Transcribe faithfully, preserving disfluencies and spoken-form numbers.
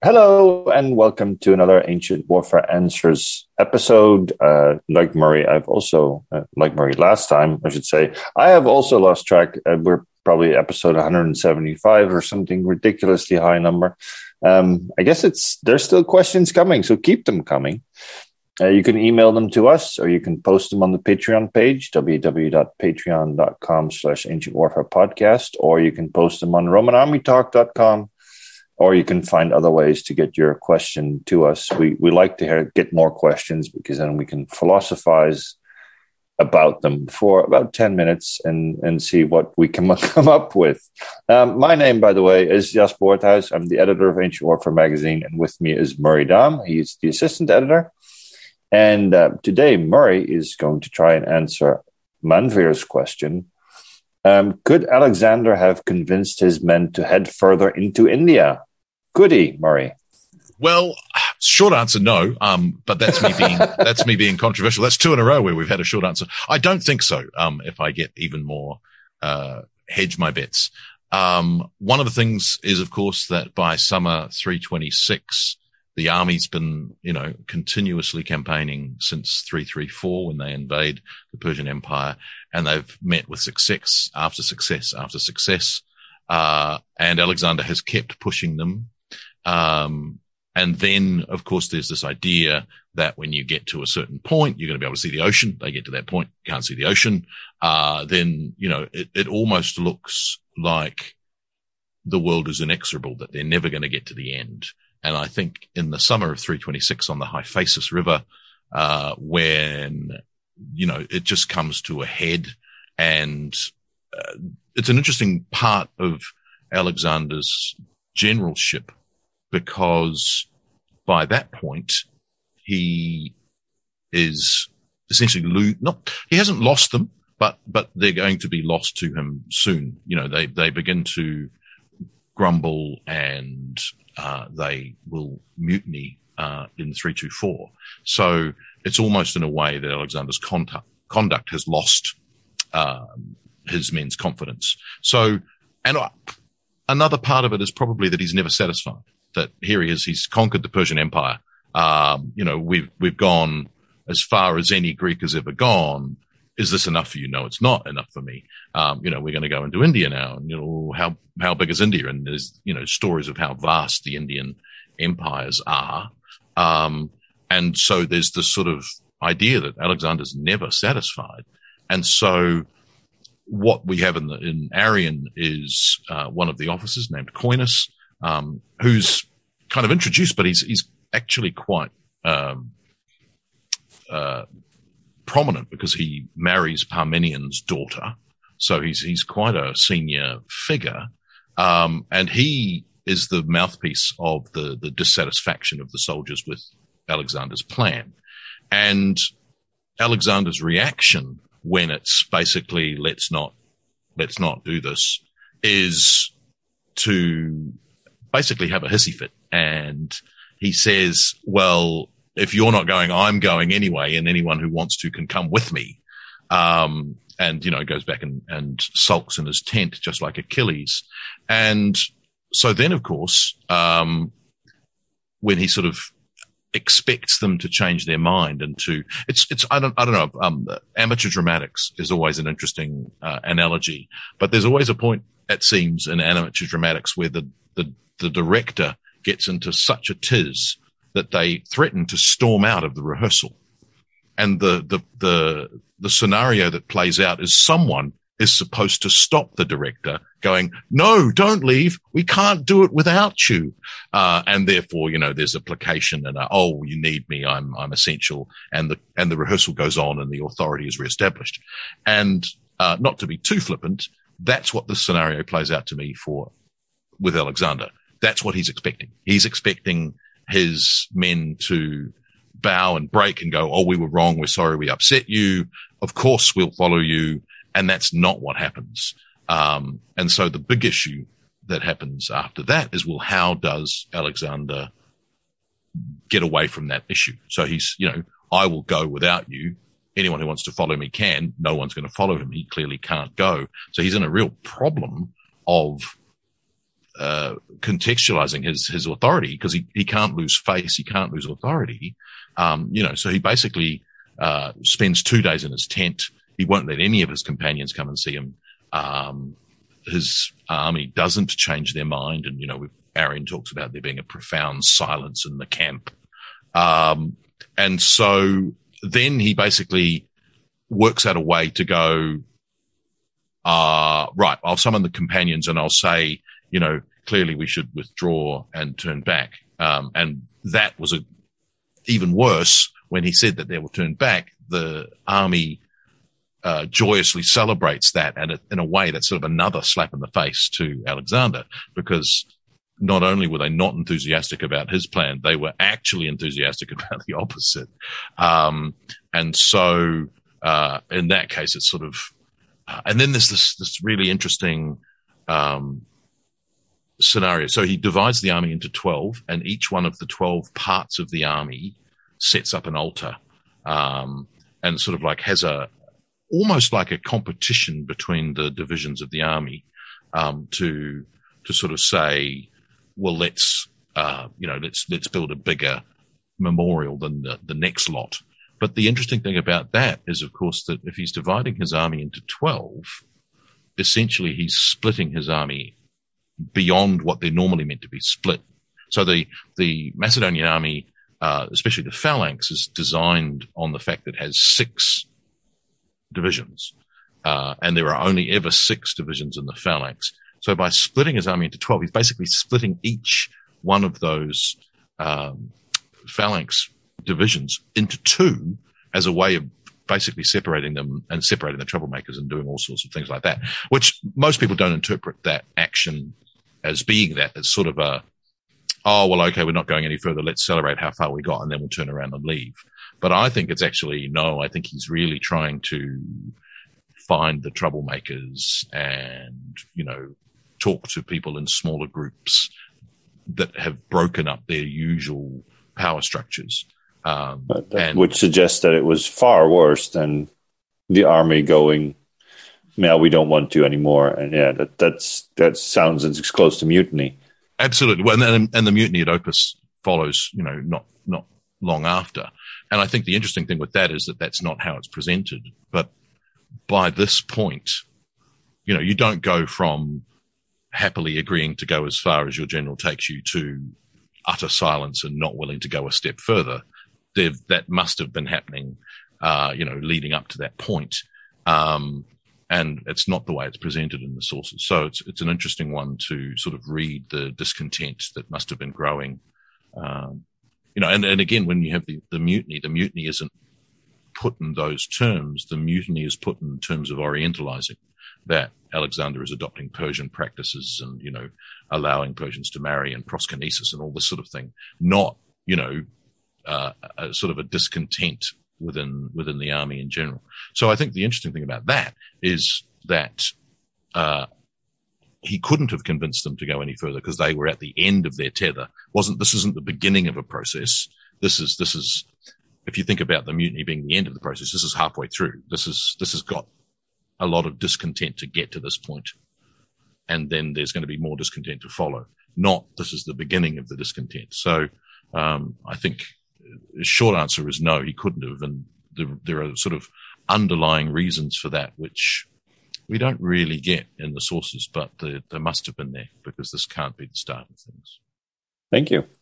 Hello and welcome to another Ancient Warfare Answers episode. Uh, like Murray, I've also, uh, like Murray last time, I should say, I have also lost track. Uh, we're probably episode one hundred seventy-five or something ridiculously high number. Um, I guess it's there's still questions coming, so keep them coming. Uh, you can email them to us or you can post them on the Patreon page, www.patreon.com slash Ancient Warfare Podcast, or you can post them on roman army talk dot com. Or you can find other ways to get your question to us. We we like to hear, get more questions because then we can philosophize about them for about ten minutes and, and see what we can come up with. Um, my name, by the way, is Jas Boorthuis. I'm the editor of Ancient Warfare Magazine, and with me is Murray Dahm. He's the assistant editor. And uh, today, Murray is going to try and answer Manvir's question. Um, could Alexander have convinced his men to head further into India? Could he, Murray? Well, short answer, no. Um, but that's me being that's me being controversial. That's two in a row where we've had a short answer. I don't think so. Um, if I get even more uh, hedge my bets. Um, one of the things is, of course, that by summer three twenty-six, the army's been, you know, continuously campaigning since three thirty-four when they invade the Persian Empire, and they've met with success after success after success. Uh, and Alexander has kept pushing them. Um, and then, of course, there's this idea that when you get to a certain point, you're going to be able to see the ocean. They get to that point, can't see the ocean. Uh, then, you know, it, it almost looks like the world is inexorable, that they're never going to get to the end. And I think in the summer of three twenty-six on the Hyphasis River, uh, when, you know, it just comes to a head, and uh, it's an interesting part of Alexander's generalship, because by that point, he is essentially lo- not, he hasn't lost them, but, but they're going to be lost to him soon. You know, they, they begin to grumble and, uh, they will mutiny, uh, in three twenty-four. So it's almost in a way that Alexander's conduct, conduct has lost, um, his men's confidence. So, and uh, another part of it is probably that he's never satisfied. That here he is, he's conquered the Persian Empire. Um, you know, we've, we've gone as far as any Greek has ever gone. Is this enough for you? No, it's not enough for me. Um, you know, we're going to go into India now, and, you know, how, how big is India? And there's, you know, stories of how vast the Indian empires are. Um, and so there's this sort of idea that Alexander's never satisfied. And so what we have in the, in Arrian is, uh, one of the officers named Coinus, Um, who's kind of introduced, but he's, he's actually quite, um, uh, prominent because he marries Parmenian's daughter. So he's, he's quite a senior figure. Um, and he is the mouthpiece of the, the dissatisfaction of the soldiers with Alexander's plan. And Alexander's reaction when it's basically, let's not, let's not do this, is to basically have a hissy fit. And he says, well, if you're not going, I'm going anyway, and anyone who wants to can come with me. Um, and, you know, goes back and, and sulks in his tent, just like Achilles. And so then, of course, um, when he sort of expects them to change their mind and to, it's, it's, I don't, I don't know, um, amateur dramatics is always an interesting, uh, analogy, but there's always a point, it seems, in amateur dramatics where the, the, the director gets into such a tiz that they threaten to storm out of the rehearsal. And the, the, the, the scenario that plays out is someone is supposed to stop the director going, no, don't leave. We can't do it without you. Uh, and therefore, you know, there's a placation and a, oh, you need me. I'm, I'm essential. And the, and the rehearsal goes on and the authority is reestablished. And, uh, not to be too flippant, that's what the scenario plays out to me for, with Alexander. That's what he's expecting. He's expecting his men to bow and break and go, oh, we were wrong. We're sorry. We upset you. Of course we'll follow you. And that's not what happens. Um, and so the big issue that happens after that is, well, how does Alexander get away from that issue? So he's, you know, I will go without you. Anyone who wants to follow me can. No one's going to follow him. He clearly can't go. So he's in a real problem of uh, contextualizing his, his authority, because he, he can't lose face. He can't lose authority. Um, you know, so he basically, uh, spends two days in his tent. He won't let any of his companions come and see him. Um, his army doesn't change their mind. And, you know, Arion talks about there being a profound silence in the camp. Um, and so then he basically works out a way to go, uh, right, I'll summon the companions and I'll say, you know, clearly we should withdraw and turn back. Um, and that was a, even worse when he said that they will turn back. The army uh, joyously celebrates that, and in a way that's sort of another slap in the face to Alexander, because not only were they not enthusiastic about his plan, they were actually enthusiastic about the opposite. Um, and so uh, in that case, it's sort of, uh, and then there's this, this really interesting um, scenario. So he divides the army into twelve, and each one of the twelve parts of the army sets up an altar, um, and sort of like has a, almost like a competition between the divisions of the army, um, to, to sort of say, well, let's, uh, you know, let's, let's build a bigger memorial than the, the next lot. But the interesting thing about that is, of course, that if he's dividing his army into twelve, essentially he's splitting his army beyond what they're normally meant to be split. So the, the Macedonian army, uh, especially the phalanx, is designed on the fact that it has six divisions. Uh, and there are only ever six divisions in the phalanx. So by splitting his army into twelve, he's basically splitting each one of those, um, phalanx divisions into two as a way of basically separating them and separating the troublemakers and doing all sorts of things like that, which most people don't interpret that action as being that. It's sort of a, oh, well, okay, we're not going any further. Let's celebrate how far we got and then we'll turn around and leave. But I think it's actually, no, I think he's really trying to find the troublemakers and, you know, talk to people in smaller groups that have broken up their usual power structures. Um, that, and, which suggests that it was far worse than the army going, now we don't want to anymore. And yeah, that that's that sounds as close to mutiny. Absolutely. Well, and, and the mutiny at Opus follows, you know, not not long after. And I think the interesting thing with that is that that's not how it's presented. But by this point, you know, you don't go from happily agreeing to go as far as your general takes you to utter silence and not willing to go a step further. They've, that must have been happening, uh, you know, leading up to that point. Um, and it's not the way it's presented in the sources. So it's, it's an interesting one to sort of read the discontent that must have been growing. Um, you know, and, and again, when you have the, the mutiny, the mutiny isn't put in those terms. The mutiny is put in terms of orientalizing, that Alexander is adopting Persian practices and, you know, allowing Persians to marry and proskynesis and all this sort of thing, not, you know, uh, a sort of a discontent within, within the army in general. So I think the interesting thing about that is that, uh, he couldn't have convinced them to go any further because they were at the end of their tether. Wasn't, this isn't the beginning of a process. This is, this is, if you think about the mutiny being the end of the process, this is halfway through. This is, this has got a lot of discontent to get to this point. And then there's going to be more discontent to follow. Not, this is the beginning of the discontent. So, um, I think the short answer is no, he couldn't have. And there, there are sort of underlying reasons for that, which we don't really get in the sources, but the, there must have been there, because this can't be the start of things. Thank you.